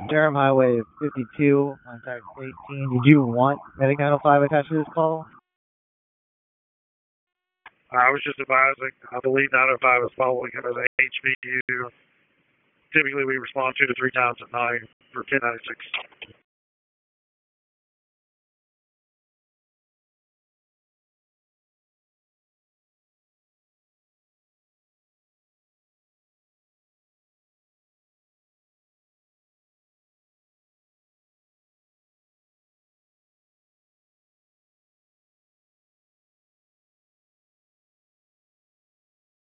Durham Highway 52, contact 18. Did you want Medic 905 attached to this call? I was just advising. I believe 905 is following him as a HVU. Typically, we respond 2 to 3 times at night for 1096.